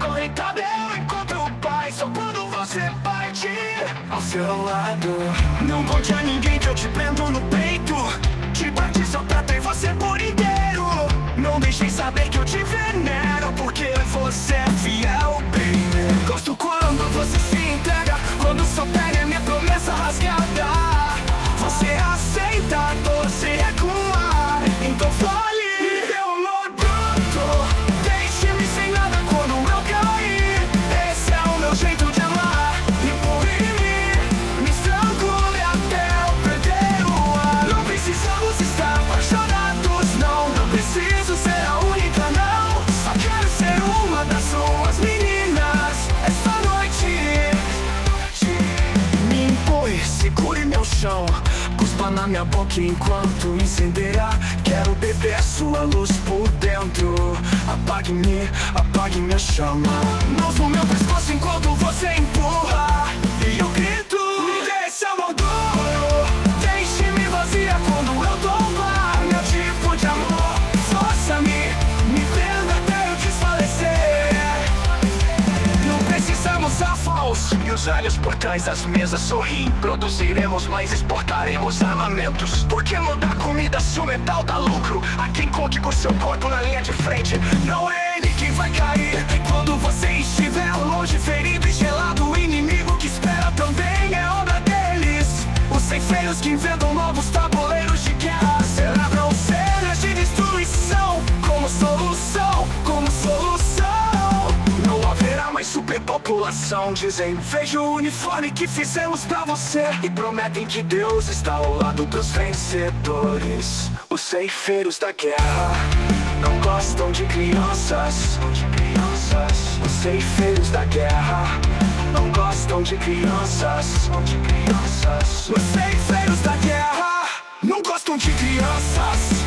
acorrentada eu encontro o pai. Só quando você parte ao seu lado. Não conte a ninguém que eu te prendo no peito. Te bate só pra ter você por inteiro. Não deixem saber que eu te venero, porque você é fiel, baby. Gosto quando você se entrega, quando só pega minha promessa rasgada. Você aceita a dor sem recuar. Então fale meu amor bruto. Deixe-me sem nada quando eu cair. Esse é o meu jeito de amar. Empurre-me, me estrangule até eu perder o ar. Não precisamos estar apaixonados, não. Não preciso ser a única, não. Só quero ser uma das suas meninas esta noite. Me empurre, segure meu chão. Cuspa na minha boca enquanto incendeia. Quero beber sua luz por dentro. Apague-me, apague minha chama. Mãos no meu pescoço enquanto você empurra. E eu grito, me dê esse amor duro. Deixe-me vazia quando eu tombar. Meu tipo de amor, força-me, me prenda até eu desfalecer. Não precisamos a falso. E os olhos por trás das mesas sorriem. Produziremos, mas exportaremos armamentos. Porque mandar comida se o metal dá lucro. A quem conte com seu corpo na linha de frente. Não é ele quem vai cair. E quando você estiver longe, ferido e gelado, o inimigo que espera também é obra deles. Os ceifeiros que inventam novos tabuleiros de guerra celebram cenas de destruição como solução, como solução. Não haverá mais superpopulação. Dizem, veja o uniforme que fizemos pra você. E prometem que Deus está ao lado dos vencedores. Os ceifeiros da guerra não gostam de crianças. Os ceifeiros da guerra não gostam de crianças. Os ceifeiros da guerra não gostam de crianças.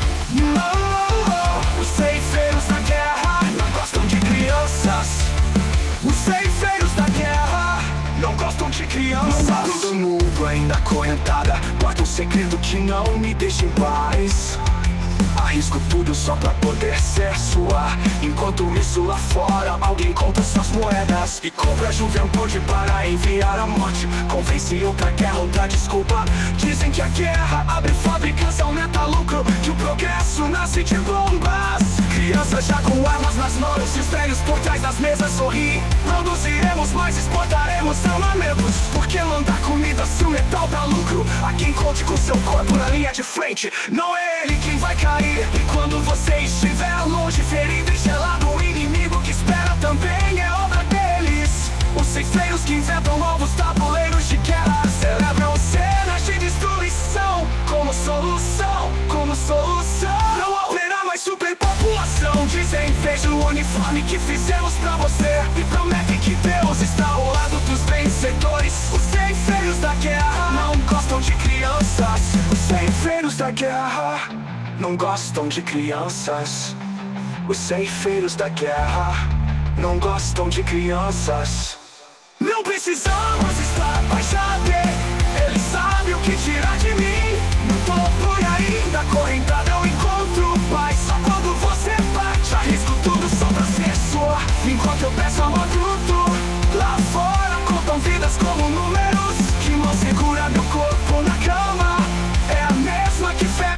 Não, os ceifeiros da guerra não gostam de crianças. Os ceifeiros da guerra não gostam de crianças. No lado do mundo ainda acorrentada, guardo um segredo que não me deixa em paz. Arrisco tudo só pra poder ser sua. Enquanto isso lá fora, alguém conta suas moedas e compra a juventude para enviar a morte. Convence outra guerra, outra desculpa. Dizem que a guerra abre fábricas, aumenta lucro, que o progresso nasce de bombas. Crianças já com armas nas mãos e os velhos por trás das mesas sorriem. Produziremos, mas exportaremos armamentos. Porque mandar comida se o metal dá lucro. A quem conte com seu corpo na linha de frente. Não é ele quem vai cair. E quando você estiver longe, ferido e gelado, o inimigo que espera também é obra deles. Os ceifeiros que inventam novos tabuleiros de guerra celebram cenas de destruição como solução, como solução. Não haverá mais superpopulação. Dizem, veja o uniforme que fizemos pra você. E prometem que Deus está ao lado dos vencedores. Os ceifeiros da guerra não gostam de crianças. Os ceifeiros da guerra não gostam de crianças. Os ceifeiros da guerra não gostam de crianças. Não precisamos estar apaixonados. Ele sabe o que tirar de mim. Não tô por aí da correntada.